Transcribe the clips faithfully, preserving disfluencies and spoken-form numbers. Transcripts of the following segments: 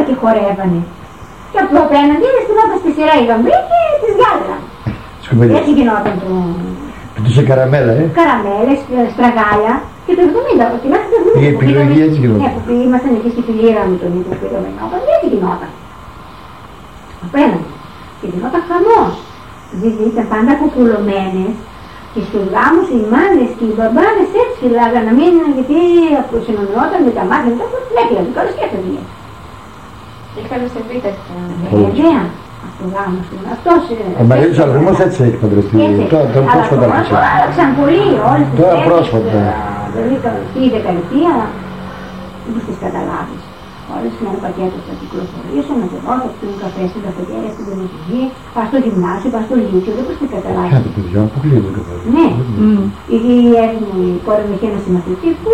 και χορεύανε. Και από απέναντι στυνόταν στη σειρά η γαμπρή και τις διάλεγαν. Έτσι γινόταν το... Πετούσε καραμέλα, ε. Καραμέλες, στραγάλια και το εβδομήντα, και μέχρι το εβδομήντα. Η επιλογή έτσι γινόταν. Ναι, που ήμασταν εκεί στη φιλήρα με τον ίδιο που πήγαμε να πάμε, έτσι γινόταν. Απέναντι. Και γινόταν χαμός. Δηλαδή ήταν πάντα κουκουλωμένες και στους γάμους οι μάνες και οι μπαμπάδες έτσι φυλάγαν να μην, γιατί συνομιόταν με τα μάτια, μετά το έκλαιγε, κιόλας και έφευγε. Είχατε σε βίτα στην Βέβαια, αυτό γάμος, αυτός... Ο Μαρίλης Αλγρημός έτσι έχει παντρευτεί, τώρα πρόσφατα άρχισε. Αλλά άλλαξαν πολύ όλες τις Τώρα πρόσφατα. Δηλαδή η δεκαετία, δεν μπορείς τις καταλάβεις. Όλες με ένα πακέτο θα κυκλοφορήσουν, με το ρόλο, στην καφέ, στην καφετέρια, στην πολιτική, πας στο γυμνάσιο, πας στο λύκειο, δεν μπορείς τις καταλάβεις. Κάτι παιδιά, αποκλείω δεν καταλάβεις. Ναι, η κόρη μου είχε ένα συμμαθητή που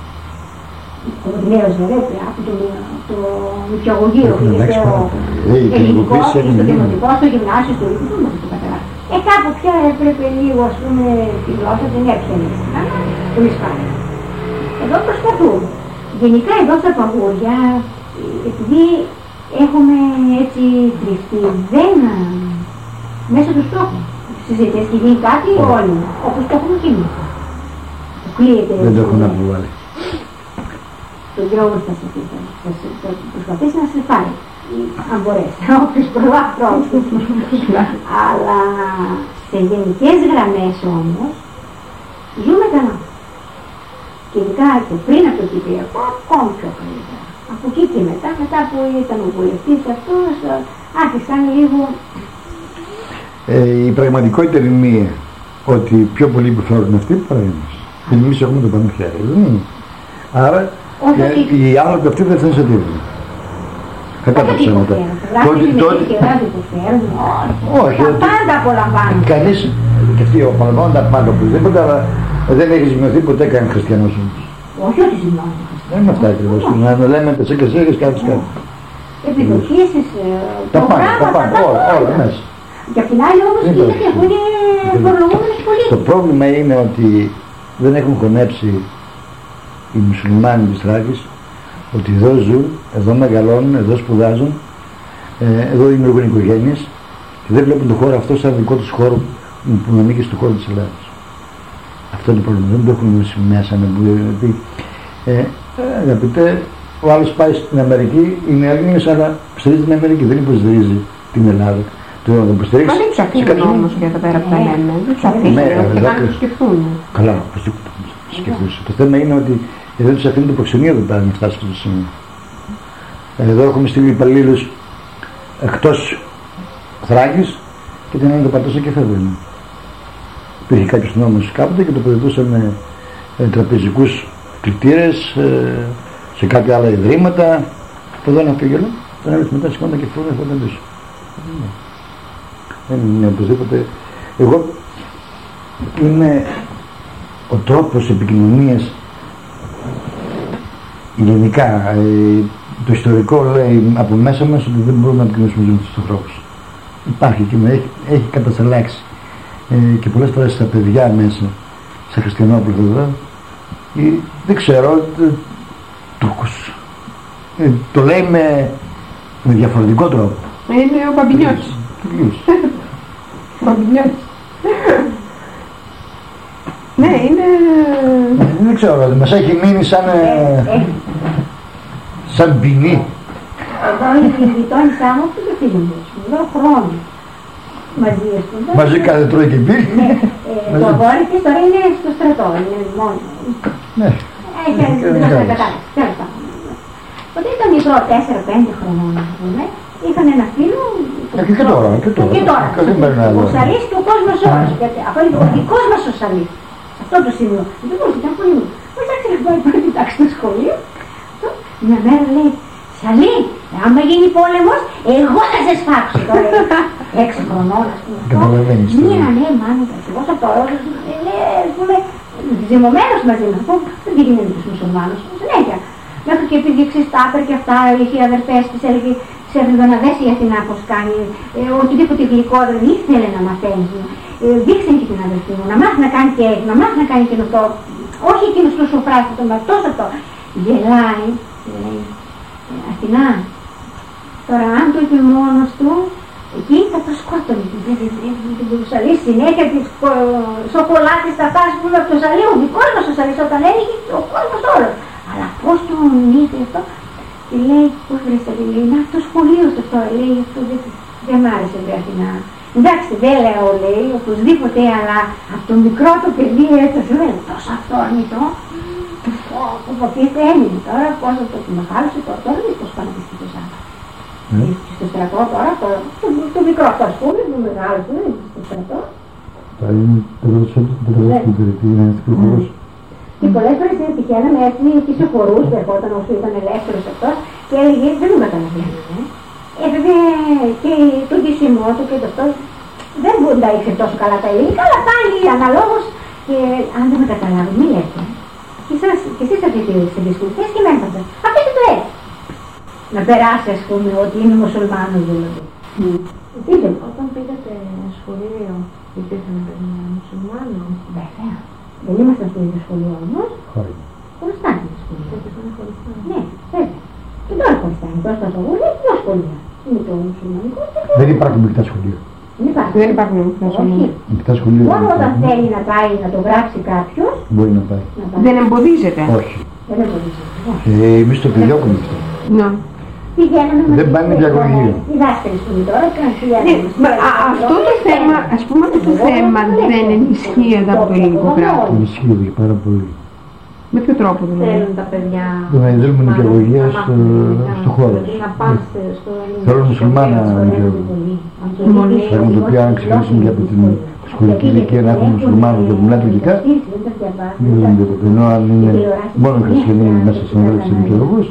ο Κοντινέρος βέβαια, από το νηπιαγωγείο, πήγε στο ελληνικό, στο δημοτικό, στο γυμνάσιο, στο λύκειο, δεν μπορείς το καταλάβεις. Ε, κάπου πια έπρεπε λίγο, ας πούμε, τη γλώσσα δεν έπιανε, αλλά πολύ σπάνια. Εδώ προσπαθούμε. Γενικά εδώ στα παγούρια, επειδή έχουμε έτσι κρυφτεί, δεν μέσα του στόχου. Συζητές και γίνει κάτι όλοι, όπως το έχουμε και εμείς. Δεν το έχουν αποβάλει. Το Γιώργος θα προσπαθήσει να σε πάρει, αν μπορέσει, όποιος προλάβει τρόπο. Αλλά σε γενικές γραμμές όμως, ζούμε καλά. Και ειδικά και πριν από το Κυπριακό, ακόμη πιο καλύτερα. Από εκεί και μετά, μετά που ήταν ο βουλευτής αυτός, άρχισαν λίγο... Ε, η πραγματικότητα είναι μία, ότι πιο πολλοί που φέρουν αυτοί παρά εμείς. Και εμείς έχουμε το πάνω χέρι, δεν είναι. Άρα, οι άνθρωποι αυτοί δεν θα σε τίποτα. Κατά τα ψέματα. Όχι, τα πάντα απολαμβάνουν. Κανείς, και αυτοί απολαμβάνουν τα πάντα οπωσδήποτε, αλλά δεν έχει ζημιωθεί ποτέ κανένα χριστιανός όμως. Όχι ότι ζημιώνει. Δεν είναι αυτά ακριβώς. Να λέμε τα σε κασέρες κάτι κάτι. Επιδοχήσεις, τα πάντα, τα πάντα, όλα μέσα. Και απ' την άλλη όμως είναι που είναι φορολογούμενες πολίτες. Το πρόβλημα είναι ότι δεν έχουν χωνέψει οι μουσουλμάνοι της Θράκης ότι εδώ ζουν, εδώ μεγαλώνουν, εδώ σπουδάζουν, εδώ δημιουργούν οικογένειες και δεν βλέπουν τον χώρο αυτό σαν δικό τους χώρο που να ανήκει στον χώρο της Ελλάδας. Αυτό είναι το πρόβλημα. Δεν το έχουν μέσα να πει. Ε, αγαπητέ, ο άλλος πάει στην Αμερική, είναι Έλληνες, αλλά στηρίζει την Αμερική, δεν υποστηρίζει την Ελλάδα. Το να τον υποστηρίξει. Μα δεν τους αφήνουν όμως για εδώ πέρα που τα λέμε. Δεν τους αφήνουν και να τους σκεφτούν. Καλά, σκεφτούσε. Το θέμα είναι ότι δεν τους αφήνουν το προξενείο εδώ πέρα να φτάσει στο σημείο. Εδώ έχουμε στείλει υπαλλήλους εκτός Θράκης και την άλλη το πατώσα και φεύγουν. Υπήρχε κάποιος νόμος κάποτε και το προδοτούσαν με ε, τραπεζικούς κλητήρες ε, σε κάποια άλλα ιδρύματα. Εδώ να φύγει όλο, τον έλεγε μετά σηκώντα και φύγουν αυτό πίσω. Δεν είναι οπωσδήποτε. Εγώ είναι ο τρόπος επικοινωνίας γενικά. Ε, το ιστορικό λέει από μέσα μας ότι δεν μπορούμε να επικοινωνήσουμε με τους ανθρώπους. Υπάρχει και με έχει, έχει κατασταλάξει. Ε, και πολλές φορές στα παιδιά μέσα, σε χριστιανόπλητα εδώ, ε, δεν ξέρω, ε, Τούρκος. Ε, το λέει με, με διαφορετικό τρόπο. Είναι ο Μπαμπινιώτης. Ο Μπαμπινιώτης. Ναι, είναι... Ε, δεν ξέρω, μας έχει μείνει σαν, ε, σαν ποινή. Εδώ είναι η γειτόνισά μου που δεν φύγουν εδώ χρόνο. Μαζί έστοντα. Μαζί κάθε τρώει και πει. Το αγόρι της τώρα είναι στο στρατό, είναι μόνο. Ναι. Έχει κατάληξη. Όταν ήταν μικρό, τέσσερα πέντε χρονών, είχαν ένα φίλο. Και τώρα, και τώρα. Και τώρα. Ο Σαλής και ο κόσμος όλος. Αυτό είναι ο δικός μας ο Σαλής. Αυτό το σημείο. Δεν μπορούσε, ήταν πολύ μικρό. Πώς θα ξέρω να πάει κοιτάξει στο σχολείο. Μια μέρα λέει, Σαλή, άμα γίνει πόλεμος, εγώ θα σε σφάξω τώρα. Έξι χρονών, ας πούμε. Καταλαβαίνεις. Μία, ναι, μάνα, εγώ θα το έδωσα, ας πούμε, ζυμωμένος μαζί μας. Δεν γίνεται με τους μουσουλμάνους, συνέχεια. Μέχρι και επειδή ξεστάπερ και αυτά, είχε αδερφές της, έλεγε, σε έφυγε να δέσει η Αθηνά πώς κάνει, ε, οτιδήποτε γλυκό δεν ήθελε να μαθαίνει. Ε, δείξε και την αδερφή μου, να μάθει να κάνει και έτσι, να μάθει να κάνει και αυτό. Όχι εκείνος το σοφράστη, τον αυτό, αυτό. Γελάει, λέει, Αθηνά, Τώρα αν το είπε μόνος του, εκεί θα το σκότωνε. Δεν μπορούσα λέει συνέχεια τις σοκολάτες θα φτάσει που από το σαλίουδι. Κόσμος ο σαλίς όταν έλεγε ο κόσμος όλος. Αλλά πώς τον είπε αυτό. Και λέει, πώς βρέστε, λέει, να το σχολείο στο αυτό, λέει, αυτό δεν, δεν μ' άρεσε βρε Αθηνά. Εντάξει, δεν λέω, λέει, οπωσδήποτε, αλλά από το μικρό το παιδί έτσι, λέει, τόσο αυτόρμητο. Που τι έμεινε τώρα, πόσο το μεγάλωσε τώρα, τώρα δεν πώς πάνε στη Θεσσάλα. Στο στρατό τώρα, το μικρό αυτό, ας πούμε, το μεγάλο του, στο στρατό. Τώρα είναι τελείως στην περιπτή, είναι ευτυχώς. Και πολλές φορές τυχαίναμε έτσι και σε χορούς, ερχόταν όσο ήταν ελεύθερος αυτός και έλεγε δεν τον καταλαβαίνουμε. Έπρεπε και το γυσιμό του και το αυτό δεν μπορεί να είχε τόσο καλά τα ελληνικά, αλλά πάλι αναλόγως και αν δεν με καταλάβει, μη λέτε. Και εσείς αυτές τις δυσκολίες και εμένα θα αφήστε το έτσι. Να περάσει ας πούμε ότι είναι μουσουλμάνος δηλαδή. Δείτε, όταν πήγατε σχολείο, υπήρχαν παιδιά μουσουλμάνων. Βέβαια. Δεν ήμασταν στο ίδιο σχολείο όμως. Χωριστά είναι το σχολείο. Ναι, βέβαια. Και τώρα χωριστά είναι. Τώρα στο σχολείο είναι δύο σχολεία. Είναι το μουσουλμανικό. Δεν υπάρχουν μεικτά σχολεία. Δεν υπάρχουν. Δεν υπάρχουν μεικτά σχολεία. Μόνο όταν θέλει να πάει να το γράψει κάποιος. Μπορεί να πάει. Δεν εμποδίζεται. Όχι. Δεν εμποδίζεται. Ε, εμείς το επιδιώκουμε αυτό. Ναι. Δεν πάνε διαγωγείο. Οι δάσκαλοι που είναι τώρα, αυτό το θέμα, ας πούμε αυτό το θέμα δεν ενισχύεται από το ελληνικό κράτος. Ενισχύεται πάρα πολύ. Με ποιο τρόπο δηλαδή? Θέλουν τα παιδιά να δίνουμε νοικιαγωγία στο χώρο. Να πάνε στο ελληνικό. Θέλουν μουσουλμάνα νοικιαγωγία. Θέλουν το οποίο αν ξεκινήσουν και από την σχολική ηλικία να έχουν μουσουλμάνα και μιλάνε τουρκικά, δεν δίνουν τίποτα. Ενώ αν είναι μόνο χριστιανοί μέσα στην Ελλάδα της νοικιαγωγούς,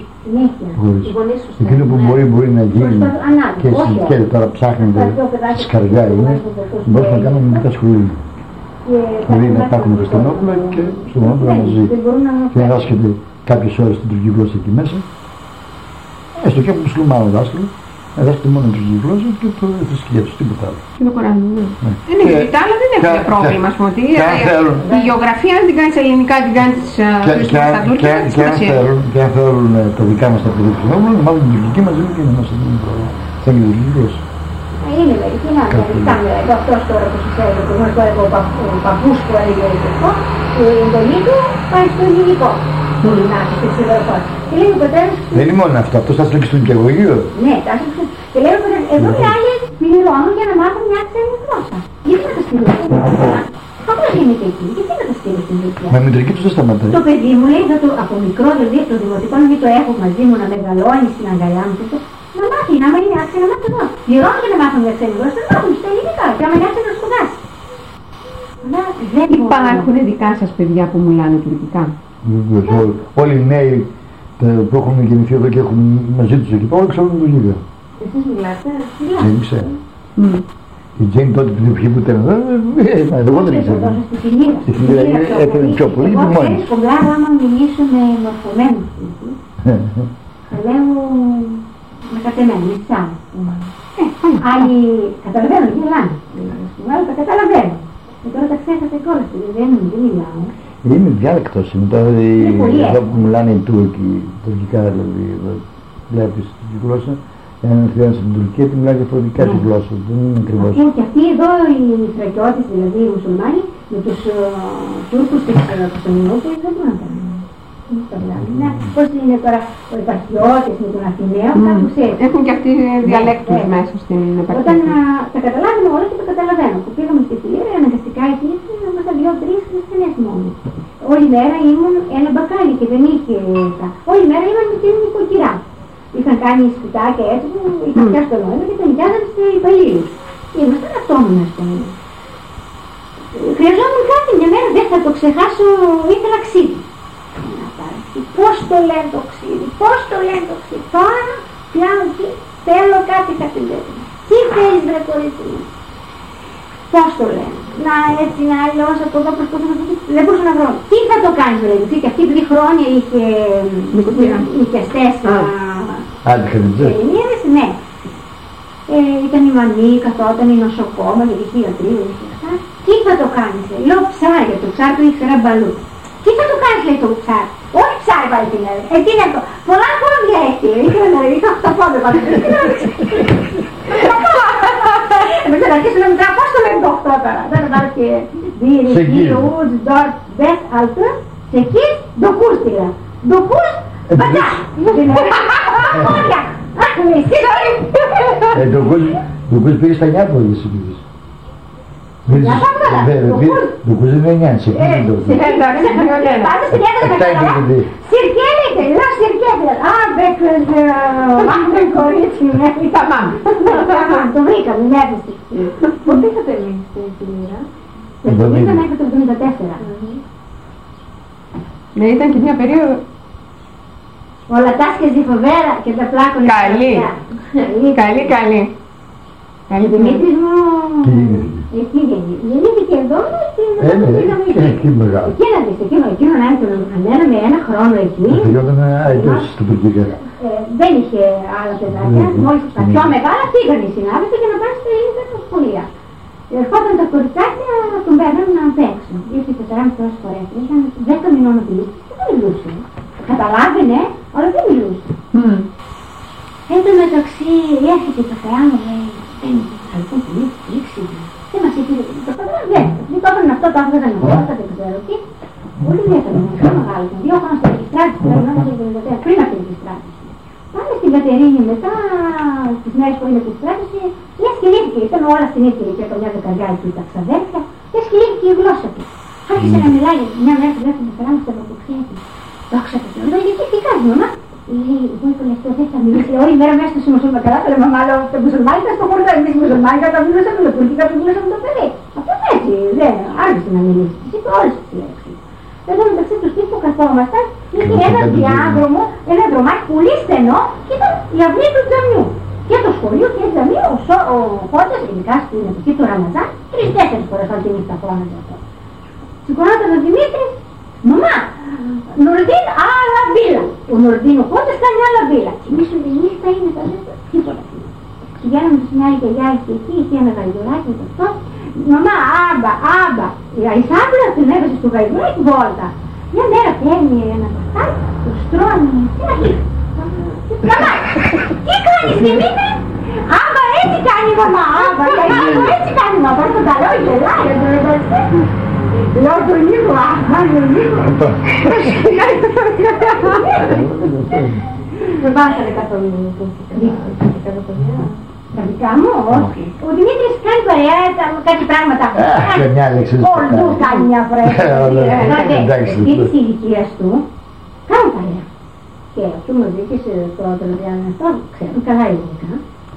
εκείνο που μπορεί, μπορεί να γίνει και στην ηλικία τώρα ψάχνεται στη σκαριά είναι, μπορούμε να κάνουμε μικρά σχολεία. Δηλαδή να υπάρχουν χριστιανόπουλα και μουσουλμανόπουλα μαζί. Και να δάσκεται κάποιες ώρες την τουρκική γλώσσα εκεί μέσα, έστω και από μουσουλμάνο δάσκαλο, να δάσκεται μόνο την τουρκική γλώσσα και το θρησκεία τους, τίποτα άλλο. Και το Κοράνι, ναι. Είναι γιατί τα άλλα δεν έχουν πρόβλημα, ας πούμε. Η γεωγραφία αν την κάνεις ελληνικά, την κάνεις στα τουρκικά, δεν και αν θέλουν τα δικά μας τα παιδιά του νόμου, να μάθουν την τουρκική μαζί και να μας δίνουν πρόβλημα. Θα είναι την τουρκική γλώσσα. Είναι μερικοί να κάνουν αυτός τώρα που σου φέρει, που μας τώρα ο παππούς που έλεγε αυτό, η εντολή του πάει στο ελληνικό. Μπορεί να έχει στη σιδεροχώρα. Και λέει ο πατέρας... Δεν είναι μόνο αυτό, αυτός θα στρέψει στο νοικιαγωγείο. Ναι, θα στρέψει. Και λέει ο πατέρας, εδώ οι άλλοι πληρώνουν για να μάθουν μια ξένη γλώσσα. Γιατί να τα στείλουν στην Τουρκία? Πώς γίνεται εκεί, γιατί να τα στείλουν στην Τουρκία? Μα η μητρική τους δεν σταματάει. Το παιδί μου λέει από μικρό, δηλαδή από το δημοτικό, γιατί το έχω μαζί μου να μεγαλώνει στην αγκαλιά μου. Να μάθει, να μείνει άξιο να μάθει εδώ. Πληρώνω και να μάθουν μια ξένη γλώσσα, να μάθουν στα ελληνικά. Και άμα νιάξει να σπουδάσει. Υπάρχουν δικά σας παιδιά που μιλάνε τουρκικά? Όλοι οι νέοι που έχουν γεννηθεί εδώ και έχουν μαζί τους εκεί, όλοι ξέρουν τουρκικά. Εσείς μιλάτε? Δεν ξέρω. Η Τζέιν τότε την εποχή που ήταν εδώ, εγώ δεν ξέρω. Στη φιλία έκανε πιο πολύ και μόνη. Εγώ σκομπλάρω άμα μιλήσω με μορφωμένους. Θα λέω με κατεμένους, με τις άλλες. Άλλοι καταλαβαίνουν, γελάνε. Άλλοι τα καταλαβαίνουν. Και τώρα τα ξέχασα κιόλας, δεν μιλάω. Είναι διάλεκτος, είναι τώρα εδώ που μιλάνε οι Τούρκοι, τουρκικά δηλαδή, βλέπεις τη γλώσσα, εάν έρθει στην Τουρκία τη μιλάει διαφορετικά τη γλώσσα, δεν είναι ακριβώς. Και αυτοί εδώ οι Θρακιώτες, δηλαδή οι μουσουλμάνοι, με τους Τούρκους και τους Κωνσταντινούπολους δεν μπορούν να κάνουν. Πώς είναι τώρα ο Επαρχιώτης με τον Αθηναίο, κάπως έτσι. Έχουν και αυτοί διαλέκτους μέσα στην επαρχία. Όταν τα καταλάβαινε όλα και τα καταλαβαίνω. Που πήγαμε στη Φιλία, αναγκαστικά εκεί ήμασταν δύο-τρεις χριστιανές μόνο. Όλη μέρα ήμουν ένα μπακάλι και δεν είχε τα. Όλη μέρα ήμουν με την νοικοκυρά. Είχαν κάνει σπιτάκια έτσι που είχαν πιάσει το νόημα και τα νοικιάζανε σε υπαλλήλους. Ήμασταν αυτόμονα στο νόημα. Χρειαζόμουν κάτι μια μέρα, δεν θα το ξεχάσω, ήθελα ξύδι. Πώς το λένε το ξύδι, πώς το λένε το ξύδι. Τώρα πιάνω εκεί, θέλω κάτι κατηλέτημα. Τι θέλεις βρε κορίτσι μου? Πώς το λένε? Να έτσι να αλλιώς από εδώ προσπαθώ να το πει. Δεν μπορούσα να βρω. Τι θα το κάνεις βρε? Και αυτή επειδή χρόνια είχε νοικιαστές Ελληνίδες, ναι. Ήταν η μανή, καθόταν η νοσοκόμα, γιατί είχε ιατρείο, είχε αυτά. Τι θα το κάνεις? Λέω ψάρια, το ψάρι του ήξερα μπαλού. Τι θα το κάνεις λέει το ψάρι? Όχι ψάρι πάλι την έλεγε. Ε, τι είναι αυτό? Πολλά πόδια έχει. Ήθελα να ρίξω αυτά τα πόδια πάλι. σε κύριο. Best alter, σε εκεί, ντοκούστηλα. Ντοκούς, μπατά. Ε, ντοκούς πήγε στα νιά πολύ εσύ πήγες. Για πάμε ντοκούς είναι εννιά, σε εκεί είναι ντοκούς. Πάμε στην έδρα Σιρκέλετε, λέω σιρκέλετε. Α, μπέκρες, μάγκρε κορίτσι, μέχρι τα μάμ. Το βρήκαμε, μια έφεση. Πότε είχατε εμείς στη Λύρα? Το εβδομήντα μέχρι το εβδομήντα τέσσερα. Ναι, ήταν και μια περίοδο. Όλα τα σκεζι φοβέρα και τα πλάκωνε. Καλή. Καλή, καλή. Ο Δημήτρης μου εκεί γεννήθηκε εδώ και εκεί μεγάλο. Εκεί να δεις, εκείνο να ανέραμε ένα χρόνο εκεί. Τελειώταμε αετός στο Τουρκικά. Δεν είχε άλλα παιδάκια, μόλις τα πιο μεγάλα πήγαν οι συνάδελφοι για να πάνε στη σχολεία. Ερχόταν τα κοριτσάκια να τον παίρνουν να παίξουν. Ήρθε τεσσεράμισι τόσες φορές, είχαν δέκα μηνών απειλήσεις και δεν μιλούσε. Καταλάβαινε, αλλά δεν μιλούσε. Εν τω μεταξύ έρχεται το Θεά μου, λέει, δεν είναι θα λοιπόν πολύ εξήγη. Δεν μας είπε, το καταλαβαίνετε. Δεν το έφεραν αυτό, το έφεραν αυτό, δεν ξέρω τι. Πολύ διέφεραν, πιο μεγάλο. Δύο χρόνια στη ρегιστράτηση, πριν από τη ρегιστράτηση. Πάμε στην Κατερίνη μετά, τις μέρες που είναι τη ρегιστράτηση, μια σκυλήθηκε, ήταν όλα στην ίδια ηλικία, καμιά δεκαριά εκεί τα ξαδέρφια, και σκυλήθηκε η γλώσσα του. Άρχισε να μιλάει μια μέρα που δεύτερη φορά μου στην αποκρίνηση. Δόξα τω Θεώ, γιατί τι κάνεις μαμά? Λέει, εγώ η τελευταία δεν θα μιλήσει όλη μέρα μέσα στους μουσουλμάνοι. Καλά, τα λέμε μάλλον τα μουσουλμάνοι ήταν στο χωριό, εμείς μουσουλμάνοι καταβήλωσαμε με τουρκικά που μιλούσαμε το παιδί. Αυτό έτσι, δεν άρχισε να μιλήσει. Τις είπε όλες τις λέξεις. Εδώ μεταξύ του σπίτι που καθόμασταν, είχε ένα διάδρομο, ένα δρομάκι πολύ στενό και ήταν η αυλή του τζαμιού. Και το σχολείο και το τζαμιού, ο Κότσας, ειδικά στην εποχή του Ραμαζάν, τρεις-τέσσερις φορές όλη τη νύχτα φώναζε αυτό. Σηκωνόταν ο Δημήτρης, μαμά, Νουρντίν άλλα μπίλα. Ο Νουρντίν ο Κότσας κάνει άλλα μπίλα. Και εμείς η νύχτα είναι τα λέτε, τίποτα. Πηγαίναμε στην άλλη γιαγιά και εκεί, είχε ένα γαϊδουράκι και αυτό. Μαμά, άμπα, άμπα. Η Σάμπλα την έβασε στο γαϊδουράκι βόλτα. Μια μέρα παίρνει ένα μπαχάρι, το στρώνει και να πει. Μαμά, τι κάνεις Δημήτρη? Άμπα έτσι κάνει η μαμά, άμπα, έτσι κάνει η μαμά. Πάρ' το καλό, γελάει, λέω τον λίγο, αχ, τον λίγο. Δεν βάσανε καθόλου τα δικά μου, όχι. Ο Δημήτρης κάνει παρέα κάτι πράγματα. Μια λέξη. Όλου κάνει μια φορά. Στις ηλικίες του κάνουν παρέα. Και αυτού μου ζήτησε στο τελευταίο αυτό, ξέρουν καλά ελληνικά.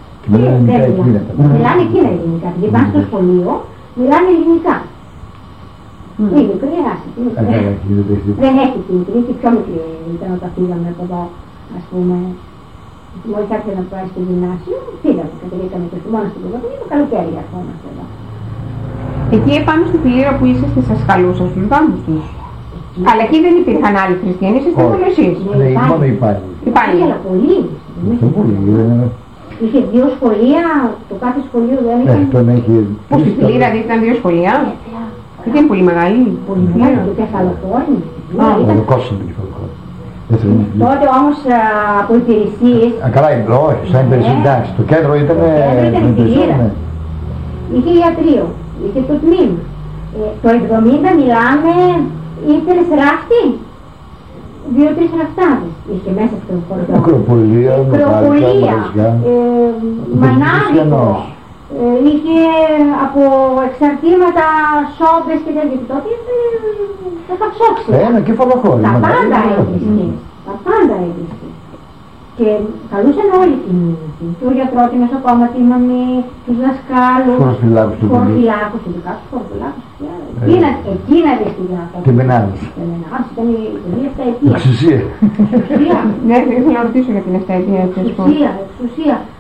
Μιλάνε εκείνα ελληνικά. Γιατί πάνε στο σχολείο, μιλάνε ελληνικά. Είναι μικρή άση. Δεν έχει την μικρή, και πιο μικρή ήταν όταν φύγαμε από εδώ, ας πούμε. Μόλις άρχισε να πάει στο γυμνάσιο, φύγαμε, κατεβήκαμε το χειμώνα στην Πελοπόννησο, το καλοκαίρι ερχόμαστε εδώ. Εκεί επάνω στη Φιλήρα που είσαστε σας καλούσαν στους γάμους τους. Αλλά εκεί δεν υπήρχαν άλλοι χριστιανοί, είστε μόνο εσείς. Ναι, μόνο υπάρχει. Υπάρχει, αλλά πολύ. Είχε δύο σχολεία, το κάθε σχολείο δεν είχε. Πώς στη Φιλήρα δεν ήταν δύο σχολεία? Δεν είναι πολύ μεγάλη. Πολύ μεγάλη, το κεφαλοφόρνη. Το κόστος του κεφαλοφόρνη. Τότε όμως από υπηρεσίες... Α, καλά, όχι, σαν υπηρεσίες, εντάξει, το κέντρο ήταν... Το κέντρο ήταν η Φιλήρα. Είχε ιατρείο, είχε το τμήμα. Το εβδομήντα μιλάμε, ήθελες ράφτη, δύο-τρεις ραφτάδες. Είχε μέσα στο χωριό. Ακροπολία, Ακροπολία, μανάδικο. Είχε από εξαρτήματα σόμπες και τέτοια. Τότε θα τα ψόξει. Ένα κεφαλοχώρι. Τα πάντα έβρισκε. Τα πάντα έβρισκε. Και καλούσαν όλοι την μήνυση. Και ο γιατρός, τη νοσοκόματη, η μαμή, τους δασκάλους, τους χωροφυλάκους, ειδικά τους χωροφυλάκους. Εκείνα έβρισκε αυτό. Και μενάδες. Ήταν η επταετία. Εξουσία. Ναι, ήθελα να ρωτήσω για την επταετία. Εξουσία, εξουσία.